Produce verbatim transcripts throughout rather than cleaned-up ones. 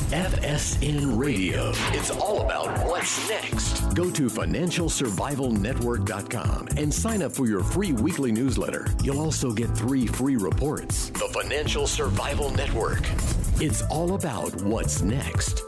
F S N Radio. It's all about what's next. Go to financial survival network dot com and sign up for your free weekly newsletter. You'll also get three free reports. The Financial Survival Network. It's all about what's next.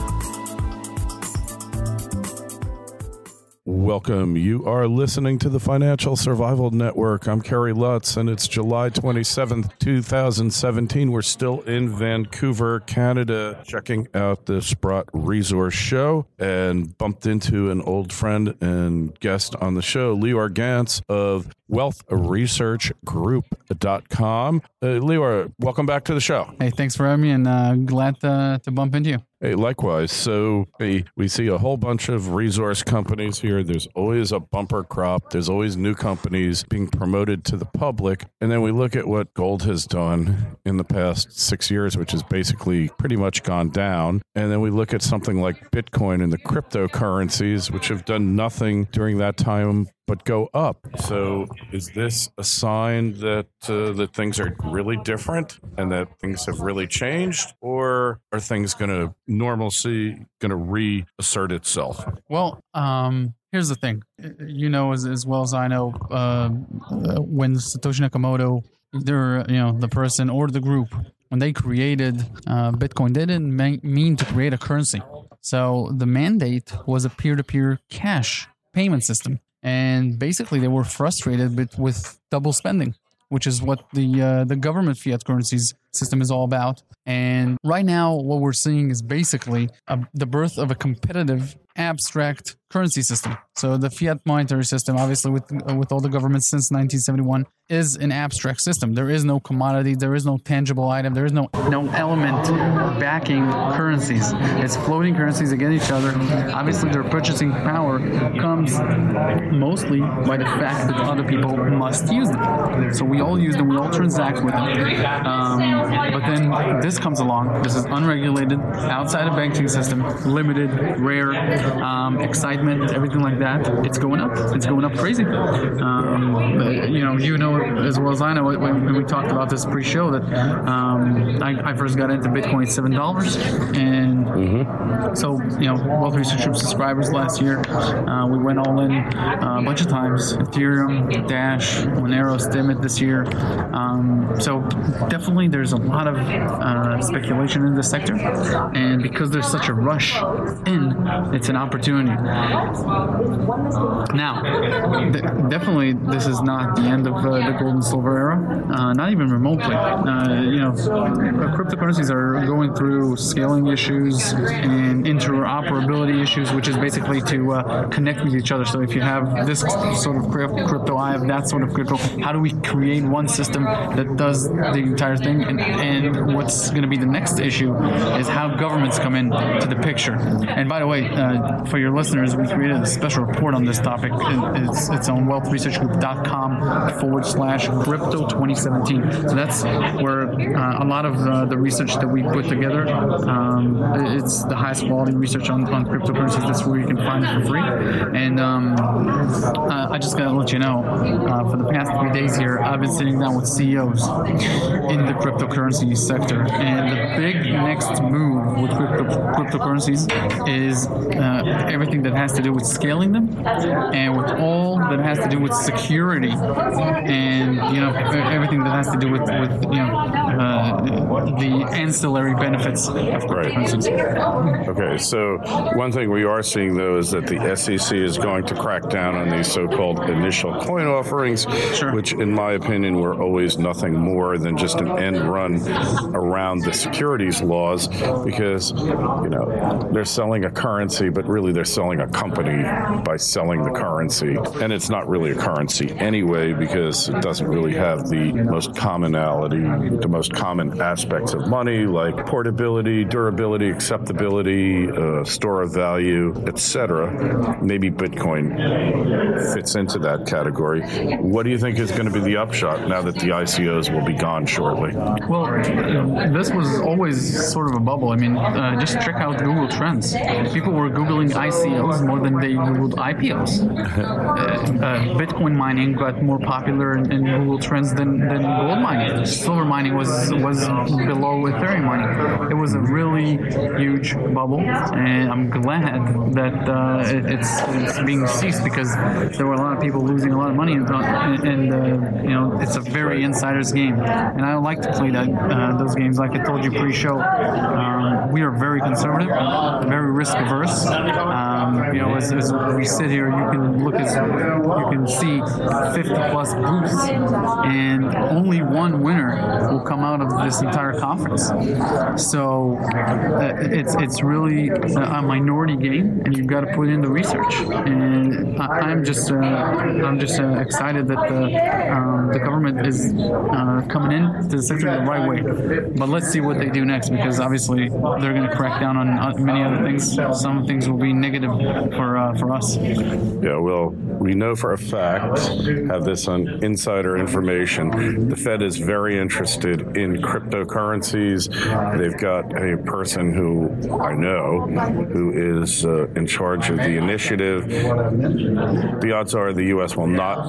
Welcome. You are listening to the Financial Survival Network. I'm Kerry Lutz, and it's July twenty-seventh, twenty seventeen. We're still in Vancouver, Canada, checking out the Sprott Resource Show, and bumped into an old friend and guest on the show, Lior Gantz of wealth research group dot com. Uh, Lior, welcome back to the show. Hey, thanks for having me, and uh, glad to, to bump into you. Hey, likewise. So we, we see a whole bunch of resource companies here. There's always a bumper crop. There's always new companies being promoted to the public. And then we look at what gold has done in the past six years, which has basically pretty much gone down. And then we look at something like Bitcoin and the cryptocurrencies, which have done nothing during that time but go up. So is this a sign that uh, that things are really different and that things have really changed? Or are things going to, normalcy going to reassert itself? Well, um, here's the thing. You know as, as well as I know, uh, when Satoshi Nakamoto, they're, you know, the person or the group, when they created uh, Bitcoin, they didn't ma- mean to create a currency. So the mandate was a peer-to-peer cash payment system. And basically, they were frustrated with, with double spending, which is what the uh, the government fiat currencies system is all about. And right now, what we're seeing is basically a, the birth of a competitive, abstract currency system. So the fiat monetary system, obviously with uh, with all the governments since nineteen seventy-one, is an abstract system. There is no commodity, there is no tangible item, there is no no element backing currencies. It's floating currencies against each other. Obviously, their purchasing power comes mostly by the fact that other people must use them. So we all use them, we all transact with them. Um, but then this comes along. This is unregulated, outside of banking system, limited, rare, um, excitement, everything like that. It's going up. It's going up crazy. Um, you know, you know as well as I know when, when we talked about this pre-show that um, I, I first got into Bitcoin at seven dollars, and mm-hmm. so you know, Wealth Research Group subscribers last year, uh, we went all in uh, a bunch of times. Ethereum, Dash, Monero, Stimit this year. Um, so definitely, there's a lot of uh, speculation in this sector, and because there's such a rush in, it's an opportunity. Now, th- definitely, this is not the end of uh, the gold and silver era, uh, not even remotely. Uh, you know, cryptocurrencies are going through scaling issues and interoperability issues, which is basically to uh, connect with each other. So if you have this sort of crypto, I have that sort of crypto, how do we create one system that does the entire thing? And, and what's going to be the next issue is how governments come in to the picture. And by the way, uh, for your listeners, we created a special report on this topic. It's, it's on wealth research group dot com forward slash crypto twenty seventeen. So that's where uh, a lot of uh, the research that we put together, um, it's the highest quality research on, on cryptocurrencies. That's where you can find it for free. And um, uh, I just got to let you know, uh, for the past three days here, I've been sitting down with C E Os in the cryptocurrency sector. And the big next move with crypto, cryptocurrencies is uh, everything that has to do with scaling them, and with all that has to do with security, and you know everything that has to do with, with you know uh, the ancillary benefits of cryptocurrencies. Right. Okay, so one thing we are seeing though is that the S E C is going to crack down on these so-called initial coin offerings, sure. which in my opinion were always nothing more than just an end run around the securities laws, because you know they're selling a currency, but really they're selling a company by selling the currency, and it's not really a currency anyway because it doesn't really have the most commonality, the most common aspects of money like portability, durability, acceptability, uh, store of value, et cetera. Maybe Bitcoin fits into that category. What do you think is going to be the upshot now that the I C Os will be gone shortly? Well, this was always sort of a bubble. I mean, uh, just check out Google Trends. People were Googling I C Os more than they Googled I P Os. uh, uh, Bitcoin mining got more popular in, in Google Trends than, than gold mining. Silver mining was was below Ethereum mining. It was a really huge bubble, and I'm glad that uh, it, it's, it's being ceased because there were a lot of people losing a lot of money, and, and uh, you know, it's a very insider's game, and I don't like to play that uh, those games. Like I told you pre-show, um, we are very conservative, very risk averse. Um, you know, as, as we sit here, you can look as you can see fifty plus booths, and only one winner will come out of this entire conference. So uh, it's it's really a minority game, and you've got to put in the research. And I, I'm just uh, I'm just uh, excited that the um, the government is uh, coming in to the sector the right way. But let's see what they do next, because obviously they're going to crack down on many other things. Some things will be negative for uh, for us. Yeah, well, we know for a fact, have this on insider information, the Fed is very interested in cryptocurrencies. They've got a person who I know who is uh, in charge of the initiative. The odds are the U S will not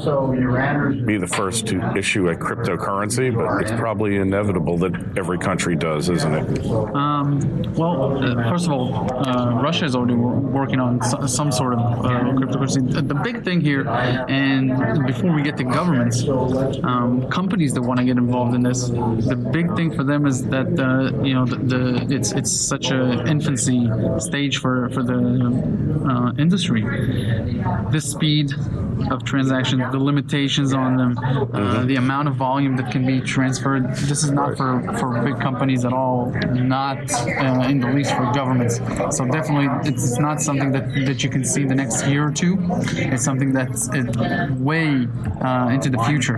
be the first to issue a cryptocurrency, but it's probably inevitable that every country does, isn't it? Um, well, uh, first of all, uh, Russia is already working on so, some sort of uh, cryptocurrency. The big thing here, and before we get to governments, um, companies that want to get involved in this, the big thing for them is that uh, you know the, the it's it's such an infancy stage for for the uh, industry. The speed of transactions, the limitations on them, uh, the amount of volume that can be transferred. This is not for, for big companies at all, not uh, in the least for governments. So definitely it's not something that, that you can see the next year or two. It's something that's way uh, into the future.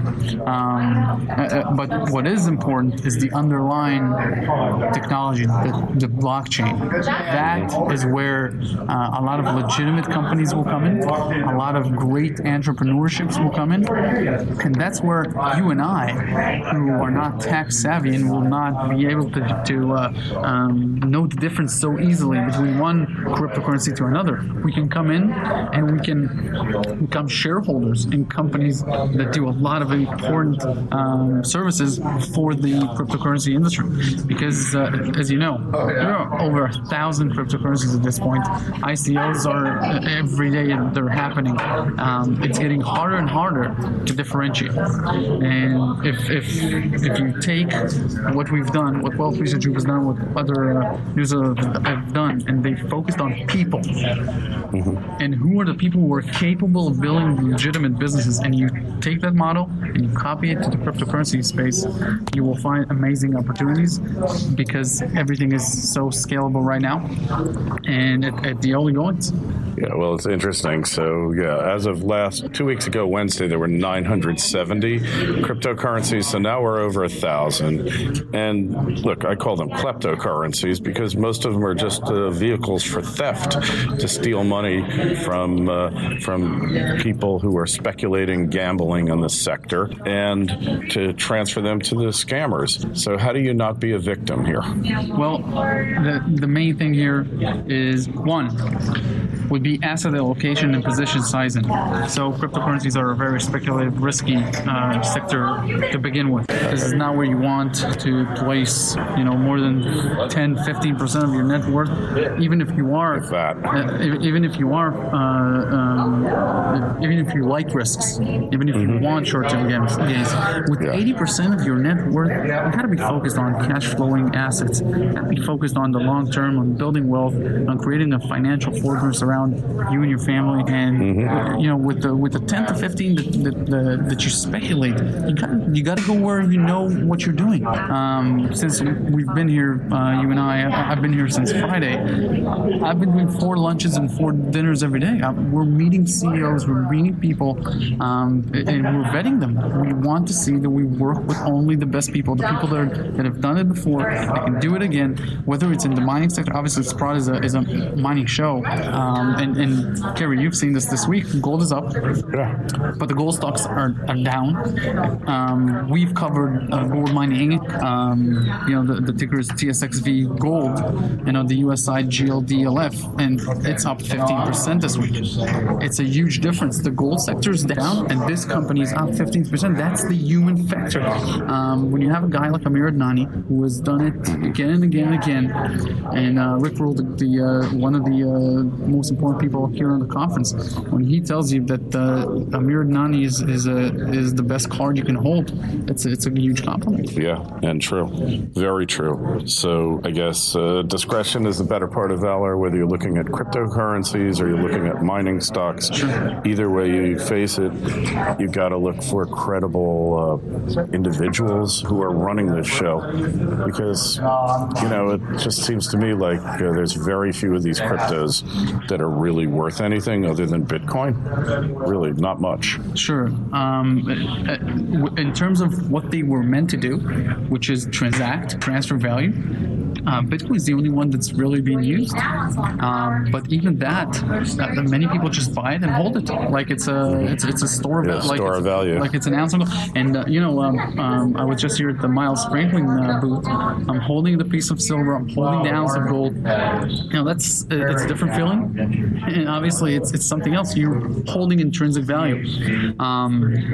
Um, uh, but what is important is the underlying technology, the, the blockchain. That is where uh, a lot of legitimate companies will come in, a lot of great entrepreneurships will come in, and that's where you and I, who are not tax savvy and will not be able to, to uh, um, know the difference so easily between one cryptocurrency to another, we can come in and we can become shareholders in companies that do a lot of important um, services for the cryptocurrency industry. Because, uh, as you know, there are over a thousand cryptocurrencies at this point. I C Os are every day they're happening. Um, it's getting harder and harder to differentiate. And if if if you take what we've done, what Wealth Research Group has done, what other uh, news have done, and they focused on people, mm-hmm. and who are the people who are capable of building legitimate businesses, and you take that model and you copy it to the cryptocurrency space, you will find amazing opportunities because everything is so scalable right now, and at, at the early goings. Yeah, well, it's interesting. So, yeah, as of last two weeks ago, Wednesday, there were nine hundred seventy cryptocurrencies. So now we're over a thousand. And look, I call them kleptocurrencies because most of them are just uh, vehicles for theft to steal money from uh, from people who are speculating, gambling in the sector, and to transfer them to the scammers. So how do you not be a victim here? Well, the the main thing here is one. would be asset allocation and position sizing. So cryptocurrencies are a very speculative, risky uh, sector to begin with. This is not where you want to place, you know, more than ten, fifteen percent of your net worth, even if you are, uh, even if you are, uh, um, even if you like risks, even if you mm-hmm. want short-term gains. With yeah. eighty percent of your net worth, you got to be focused on cash flowing assets. You got to be focused on the long term, on building wealth, on creating a financial fortress around you and your family. And mm-hmm. you know, with the with the ten to fifteen that that, that, that you speculate, you got you got to go where you know what you're doing. Um, since we've been here, uh, you and I, I've been here since Friday. I've been doing four lunches and four dinners every day. We're meeting C E Os, we're meeting people, um, and we're vetting them. We want to see that we work with only the best people, the people that, are, that have done it before, that can do it again, whether it's in the mining sector. Obviously, Sprott is a, is a mining show. Um, and, and Kerry, you've seen this this week. Gold is up, yeah. but the gold stocks are, are down. Um, we've covered uh, gold mining mining. Um, you know, the, the ticker is T S X V Gold, and on the U S side, G L D L F, and it's up fifteen percent this week. It's a huge difference. The gold sector is down, and this company is up fifteen percent. That's the human factor. Um, when you have a guy like Amir Adnani, who has done it again and again and again, and uh, Rick Rule, the, the uh, one of the uh, most important people here on the conference, when he tells you that uh, Amir Adnani is is, a, is the best card you can hold, it's a, it's a huge compliment. Yeah, and true. Very true. So I guess uh, discretion is the better part of valor, whether you're looking at cryptocurrencies or you're looking at mining stocks. Sure. Either way you face it, you've got to look for credible uh, individuals who are running this show, because, you know, it just seems to me like uh, there's very few of these cryptos that are really worth anything other than Bitcoin. Really, not much. Sure. Um, in terms of what they were meant to do, which is transact, transfer value, Uh, Bitcoin is the only one that's really being used. Um, but even that, uh, many people just buy it and hold it like it's a it's, it's a store of yeah, like store it's, of value. Like it's an ounce of gold. And uh, you know, um, um, I was just here at the Miles Franklin uh, booth. I'm holding the piece of silver. I'm holding the ounce of gold. You know, that's uh, it's a different feeling. And obviously, it's it's something else. You're holding intrinsic value. Um,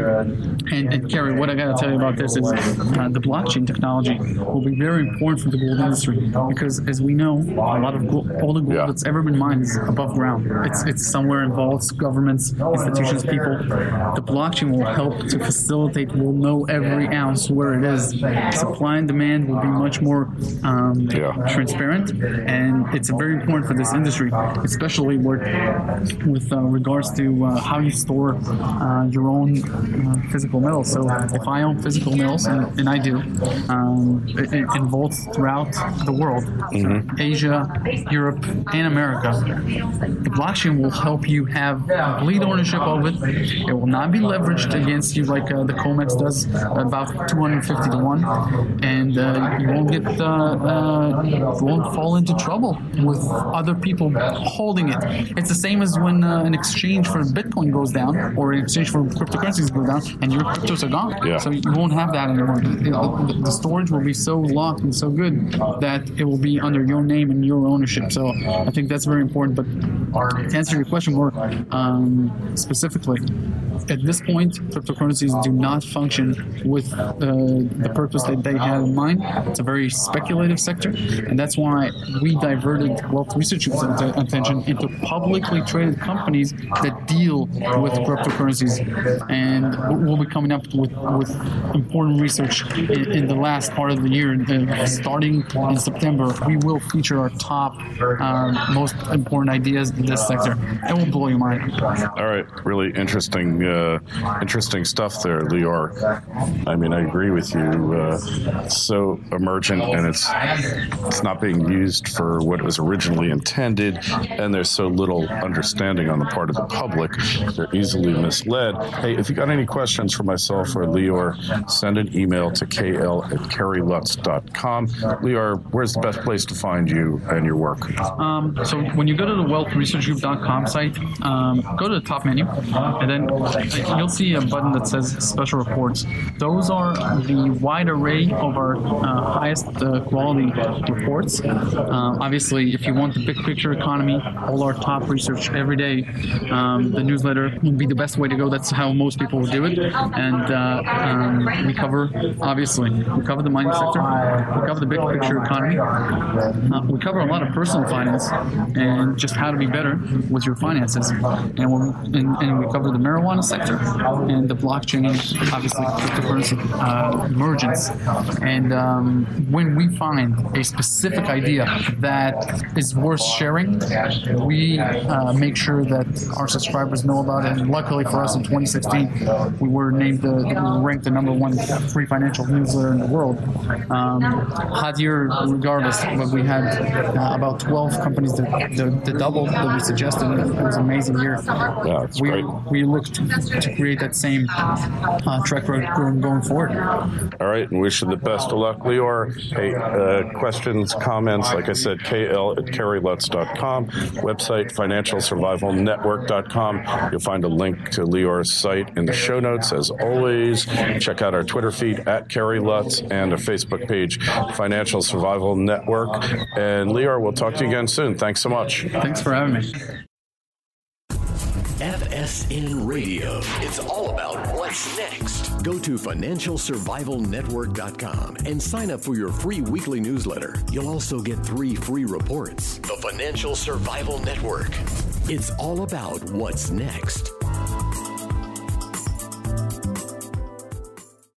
and, and Kerry, what I got to tell you about this is uh, the blockchain technology will be very important for the gold industry. Because, as we know, a lot of gold, all the gold yeah. that's ever been mined is above ground. It's it's somewhere in vaults, governments, institutions, people. The blockchain will help to facilitate. We'll know every ounce where it is. Supply and demand will be much more um, yeah. transparent, and it's very important for this industry, especially with, with uh, regards to uh, how you store uh, your own uh, physical metals. So, if I own physical metals, and, and I do, um, in, in vaults throughout the world, mm-hmm. Asia, Europe, and America, the blockchain will help you have complete ownership of it. It will not be leveraged against you like uh, the COMEX does, about two hundred fifty to one, and uh, you won't get uh, uh, you won't fall into trouble with other people holding it. It's the same as when uh, an exchange for Bitcoin goes down, or an exchange for cryptocurrencies goes down, and your cryptos are gone. Yeah. So you won't have that anymore. The, the storage will be so locked and so good that it will be under your name and your ownership. So I think that's very important. But to answer your question more um, specifically, at this point, cryptocurrencies do not function with uh, the purpose that they had in mind. It's a very speculative sector, and that's why we diverted Wealth Research Group's attention into publicly traded companies that deal with cryptocurrencies. And we'll be coming up with, with important research in, in the last part of the year, uh, starting in September. We will feature our top, um, most important ideas in this sector. It will blow your mind. All right, really interesting, uh, interesting stuff there, Lior. I mean, I agree with you. Uh, it's so emergent, and it's it's not being used for what it was originally intended, and there's so little understanding on the part of the public. They're easily misled. Hey, if you got any questions for myself or Lior, send an email to k l at kerry lutz dot com. Lior, where's the best place to find you and your work? Um, so when you go to the wealth research group dot com site, um, go to the top menu, and then you'll see a button that says Special Reports. Those are the wide array of our uh, highest uh, quality reports. Um, obviously, if you want the big picture economy, all our top research every day, um, the newsletter would be the best way to go. That's how most people will do it. And uh, um, we cover, obviously, we cover the mining sector, we cover the big picture economy, uh, we cover a lot of personal finance and just how to be better with your finances. And, we're, and, and we cover the marijuana sector and the blockchain, obviously, cryptocurrency uh, emergence. And um, when we find a specific idea that is worth sharing, we uh, make sure that our subscribers know about it. And luckily for us, in twenty sixteen, we were named the, we ranked the number one free financial newsletter in the world. Um, Hadir regardless, but we had uh, about twelve companies that the, the double that we suggested. It was an amazing year. Yeah, that's we, great. We looked to create that same uh, track record going, going forward. All right, and wish you the best of luck, Lior. Hey, uh, questions, comments, like I said, K L at Kerry Lutz dot com, website financial survival network dot com. You'll find a link to Lior's site in the show notes. As always, check out our Twitter feed at Kerry Lutz and a Facebook page, Financial Survival Network. And Lior, we'll talk to you again soon. Thanks so much. Thanks for having me. F S N Radio. It's all about what's next. Go to financial survival network dot com and sign up for your free weekly newsletter. You'll also get three free reports. The Financial Survival Network. It's all about what's next.